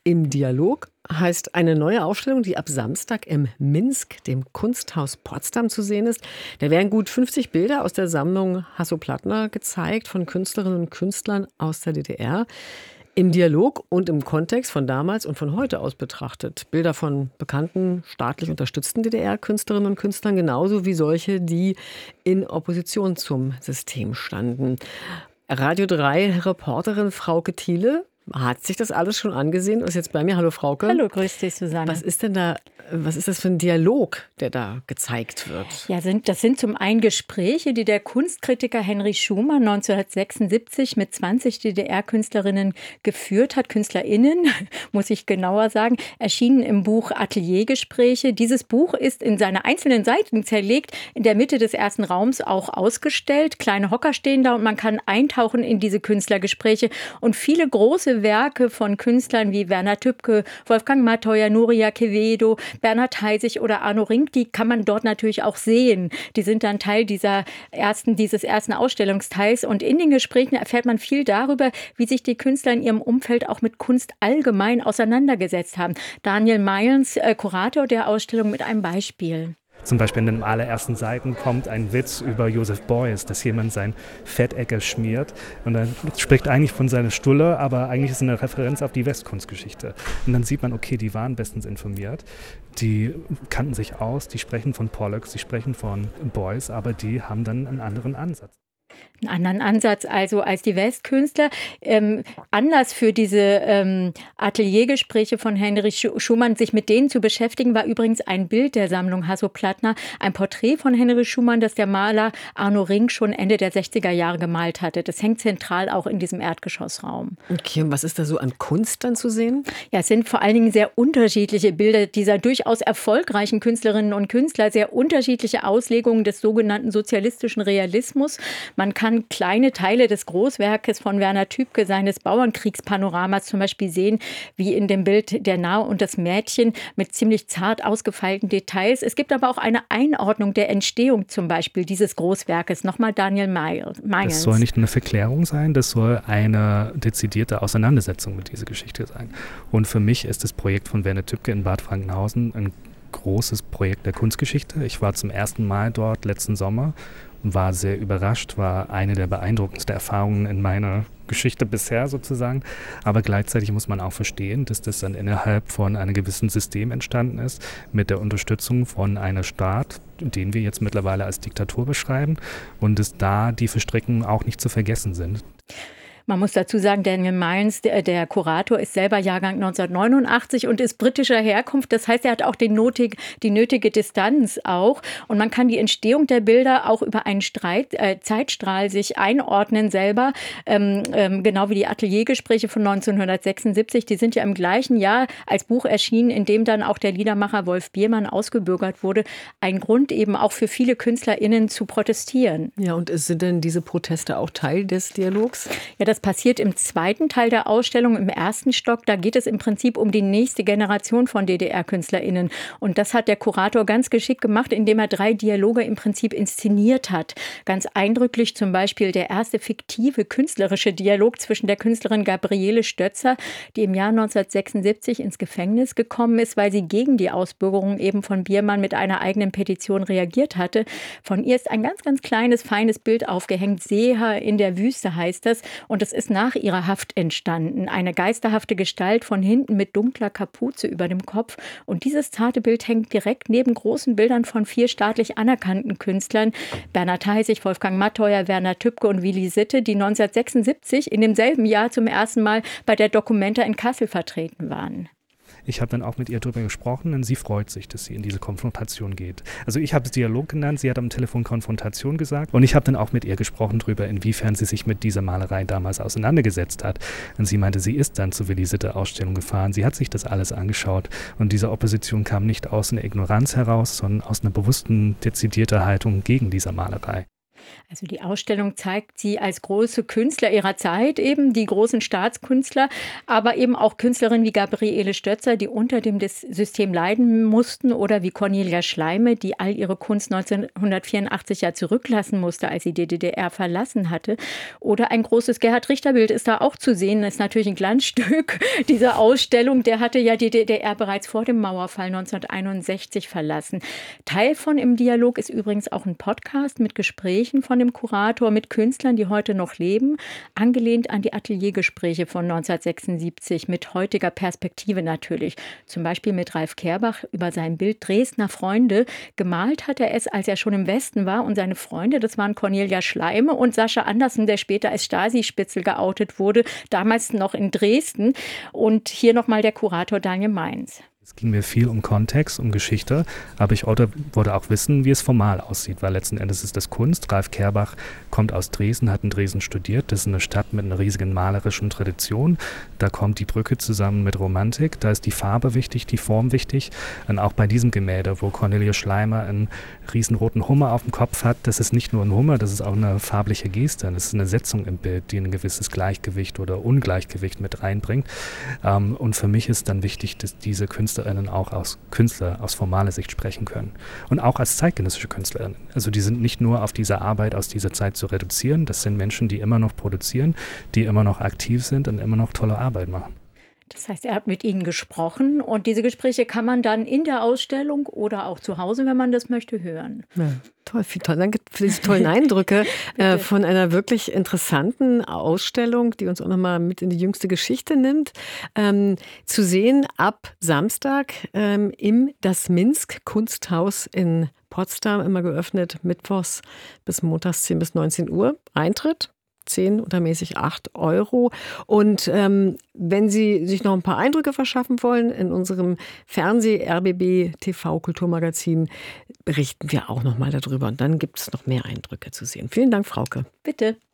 Im Dialog heißt eine neue Ausstellung, die ab Samstag im Minsk, dem Kunsthaus Potsdam, zu sehen ist. Da werden gut 50 Bilder aus der Sammlung Hasso-Plattner gezeigt von Künstlerinnen und Künstlern aus der DDR. Im Dialog und im Kontext von damals und von heute aus betrachtet. Bilder von bekannten, staatlich unterstützten DDR-Künstlerinnen und Künstlern, genauso wie solche, die in Opposition zum System standen. Radio 3 Reporterin Frauke Thiele hat sich das alles schon angesehen und ist jetzt bei mir. Hallo Frauke. Hallo, grüß dich, Susanne. Was ist das für ein Dialog, der da gezeigt wird? Ja, das sind zum einen Gespräche, die der Kunstkritiker Henry Schumann 1976 mit 20 DDR-Künstlerinnen geführt hat. KünstlerInnen, muss ich genauer sagen, erschienen im Buch Ateliergespräche. Dieses Buch ist in seine einzelnen Seiten zerlegt, in der Mitte des ersten Raums auch ausgestellt. Kleine Hocker stehen da und man kann eintauchen in diese Künstlergespräche. Und viele große Werke von Künstlern wie Werner Tübke, Wolfgang Mattheuer, Nuria Quevedo, Bernhard Heisig oder Arno Rink, die kann man dort natürlich auch sehen. Die sind dann Teil dieses ersten Ausstellungsteils. Und in den Gesprächen erfährt man viel darüber, wie sich die Künstler in ihrem Umfeld auch mit Kunst allgemein auseinandergesetzt haben. Daniel Mayens, Kurator der Ausstellung, mit einem Beispiel. Zum Beispiel in den allerersten Seiten kommt ein Witz über Joseph Beuys, dass jemand sein Fettecke schmiert. Und er spricht eigentlich von seiner Stulle, aber eigentlich ist es eine Referenz auf die Westkunstgeschichte. Und dann sieht man, okay, die waren bestens informiert, die kannten sich aus, die sprechen von Pollock, sie sprechen von Beuys, aber die haben dann einen anderen Ansatz. Einen anderen Ansatz also als die Westkünstler. Anlass für diese Ateliergespräche von Heinrich Schumann, sich mit denen zu beschäftigen, war übrigens ein Bild der Sammlung Hasso-Plattner, ein Porträt von Heinrich Schumann, das der Maler Arno Rink schon Ende der 60er Jahre gemalt hatte. Das hängt zentral auch in diesem Erdgeschossraum. Okay, und was ist da so an Kunst dann zu sehen? Ja, es sind vor allen Dingen sehr unterschiedliche Bilder dieser durchaus erfolgreichen Künstlerinnen und Künstler, sehr unterschiedliche Auslegungen des sogenannten sozialistischen Realismus. Man kann kleine Teile des Großwerkes von Werner Tübke, seines Bauernkriegspanoramas zum Beispiel sehen, wie in dem Bild Der Narr und das Mädchen mit ziemlich zart ausgefeilten Details. Es gibt aber auch eine Einordnung der Entstehung zum Beispiel dieses Großwerkes. Nochmal Daniel Mayens. Das soll nicht eine Verklärung sein, das soll eine dezidierte Auseinandersetzung mit dieser Geschichte sein. Und für mich ist das Projekt von Werner Tübke in Bad Frankenhausen ein großes Projekt der Kunstgeschichte. Ich war zum ersten Mal dort letzten Sommer und war sehr überrascht, war eine der beeindruckendsten Erfahrungen in meiner Geschichte bisher sozusagen. Aber gleichzeitig muss man auch verstehen, dass das dann innerhalb von einem gewissen System entstanden ist, mit der Unterstützung von einem Staat, den wir jetzt mittlerweile als Diktatur beschreiben, und dass da die Verstrickungen auch nicht zu vergessen sind. Man muss dazu sagen, Daniel Mayens, der Kurator, ist selber Jahrgang 1989 und ist britischer Herkunft. Das heißt, er hat auch die nötige Distanz auch. Und man kann die Entstehung der Bilder auch über einen Zeitstrahl sich einordnen selber. Genau wie die Ateliergespräche von 1976. Die sind ja im gleichen Jahr als Buch erschienen, in dem dann auch der Liedermacher Wolf Biermann ausgebürgert wurde. Ein Grund eben auch für viele KünstlerInnen zu protestieren. Ja, und sind denn diese Proteste auch Teil des Dialogs? Ja, das passiert im zweiten Teil der Ausstellung, im ersten Stock. Da geht es im Prinzip um die nächste Generation von DDR-KünstlerInnen. Und das hat der Kurator ganz geschickt gemacht, indem er 3 Dialoge im Prinzip inszeniert hat. Ganz eindrücklich zum Beispiel der erste fiktive künstlerische Dialog zwischen der Künstlerin Gabriele Stötzer, die im Jahr 1976 ins Gefängnis gekommen ist, weil sie gegen die Ausbürgerung eben von Biermann mit einer eigenen Petition reagiert hatte. Von ihr ist ein ganz, ganz kleines, feines Bild aufgehängt. Seher in der Wüste heißt das. Und es ist nach ihrer Haft entstanden. Eine geisterhafte Gestalt von hinten mit dunkler Kapuze über dem Kopf. Und dieses zarte Bild hängt direkt neben großen Bildern von 4 staatlich anerkannten Künstlern. Bernhard Heisig, Wolfgang Mattheuer, Werner Tübke und Willy Sitte, die 1976 in demselben Jahr zum ersten Mal bei der Documenta in Kassel vertreten waren. Ich habe dann auch mit ihr darüber gesprochen und sie freut sich, dass sie in diese Konfrontation geht. Also ich habe es Dialog genannt, sie hat am Telefon Konfrontation gesagt und ich habe dann auch mit ihr gesprochen darüber, inwiefern sie sich mit dieser Malerei damals auseinandergesetzt hat. Und sie meinte, sie ist dann zur Willy Sitte Ausstellung gefahren, sie hat sich das alles angeschaut und diese Opposition kam nicht aus einer Ignoranz heraus, sondern aus einer bewussten, dezidierten Haltung gegen diese Malerei. Also die Ausstellung zeigt sie als große Künstler ihrer Zeit, eben die großen Staatskünstler, aber eben auch Künstlerinnen wie Gabriele Stötzer, die unter dem System leiden mussten, oder wie Cornelia Schleime, die all ihre Kunst 1984 ja zurücklassen musste, als sie die DDR verlassen hatte. Oder ein großes Gerhard-Richter-Bild ist da auch zu sehen. Das ist natürlich ein Glanzstück dieser Ausstellung. Der hatte ja die DDR bereits vor dem Mauerfall 1961 verlassen. Teil von Im Dialog ist übrigens auch ein Podcast mit Gesprächen von dem Kurator mit Künstlern, die heute noch leben, angelehnt an die Ateliergespräche von 1976 mit heutiger Perspektive natürlich. Zum Beispiel mit Ralf Kerbach über sein Bild Dresdner Freunde. Gemalt hat er es, als er schon im Westen war, und seine Freunde, das waren Cornelia Schleime und Sascha Andersen, der später als Stasi-Spitzel geoutet wurde, damals noch in Dresden. Und hier nochmal der Kurator Daniel Mainz. Es ging mir viel um Kontext, um Geschichte, aber ich wollte auch wissen, wie es formal aussieht, weil letzten Endes ist das Kunst. Ralf Kerbach kommt aus Dresden, hat in Dresden studiert. Das ist eine Stadt mit einer riesigen malerischen Tradition. Da kommt die Brücke zusammen mit Romantik. Da ist die Farbe wichtig, die Form wichtig. Und auch bei diesem Gemälde, wo Cornelia Schleimer einen riesenroten Hummer auf dem Kopf hat, das ist nicht nur ein Hummer, das ist auch eine farbliche Geste. Das ist eine Setzung im Bild, die ein gewisses Gleichgewicht oder Ungleichgewicht mit reinbringt. Und für mich ist dann wichtig, dass diese KünstlerInnen auch als Künstler aus formaler Sicht sprechen können. Und auch als zeitgenössische KünstlerInnen. Also die sind nicht nur auf diese Arbeit aus dieser Zeit zu reduzieren. Das sind Menschen, die immer noch produzieren, die immer noch aktiv sind und immer noch tolle Arbeit machen. Das heißt, er hat mit Ihnen gesprochen und diese Gespräche kann man dann in der Ausstellung oder auch zu Hause, wenn man das möchte, hören. Ja, toll, danke für diese tollen Eindrücke von einer wirklich interessanten Ausstellung, die uns auch nochmal mit in die jüngste Geschichte nimmt. Zu sehen ab Samstag im Das Minsk Kunsthaus in Potsdam, immer geöffnet, mittwochs bis montags 10 bis 19 Uhr. Eintritt 10 oder mäßig 8 €. Und wenn Sie sich noch ein paar Eindrücke verschaffen wollen, in unserem Fernseh-RBB TV Kulturmagazin berichten wir auch noch mal darüber. Und dann gibt es noch mehr Eindrücke zu sehen. Vielen Dank, Frauke. Bitte.